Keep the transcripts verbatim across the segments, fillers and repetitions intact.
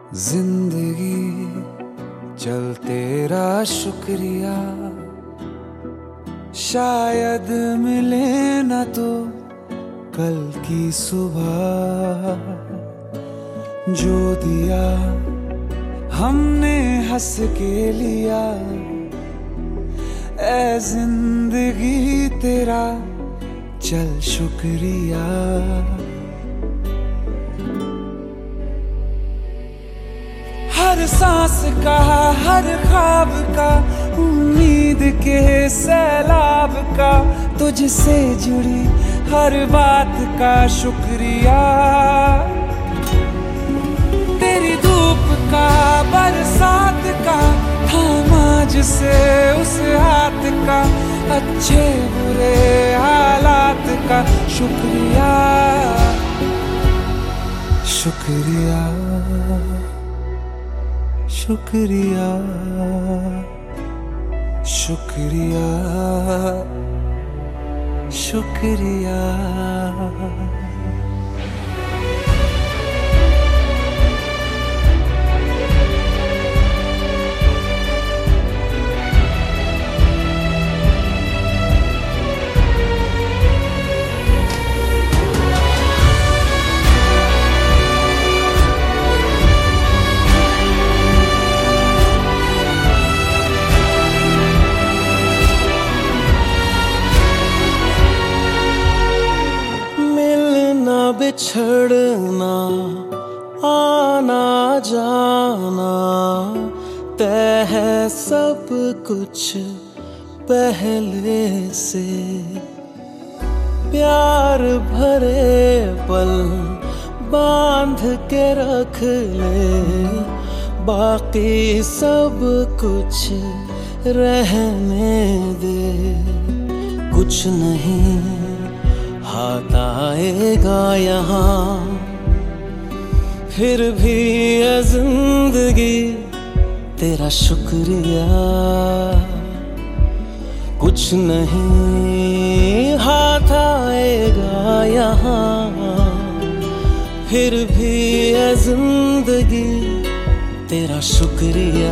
जिंदगी चल तेरा शुक्रिया, शायद मिले न तो कल की सुबह। जो दिया हमने हंस के लिया, ऐ जिंदगी तेरा चल शुक्रिया। हर सांस का, हर ख्वाब का, उम्मीद के सैलाब का, तुझसे जुड़ी हर बात का शुक्रिया। तेरी धूप का, बरसात का, थामा जिसे उस हाथ का, अच्छे बुरे हालात का शुक्रिया। शुक्रिया शुक्रिया शुक्रिया शुक्रिया। बिछड़ना, आना जाना, तय है सब कुछ पहले से। प्यार भरे पल बांध के रख ले, बाकी सब कुछ रहने दे। कुछ नहीं हाथ आएगा यहाँ, फिर भी है जिंदगी तेरा शुक्रिया। कुछ नहीं हाथ आएगा यहाँ, फिर भी है जिंदगी तेरा शुक्रिया।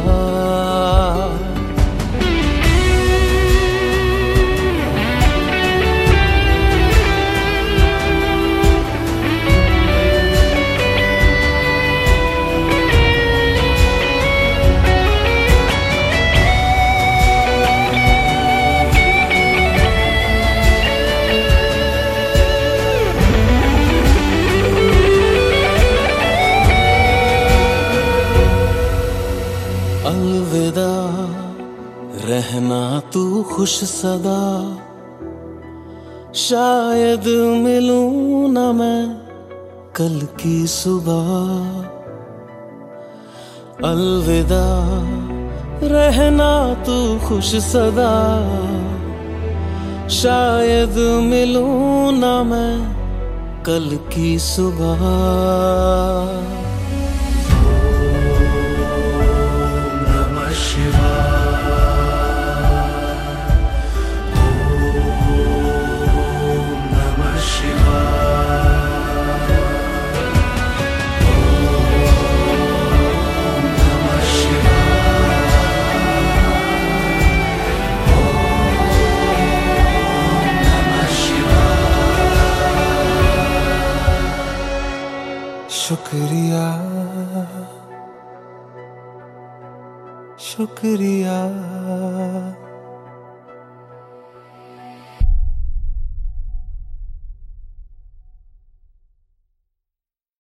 अलविदा रहना तू खुश सदा, शायद मिलूं ना मैं कल की सुबह। अलविदा रहना तू खुश सदा, शायद मिलूं ना मैं कल की सुबह। शुक्रिया शुक्रिया।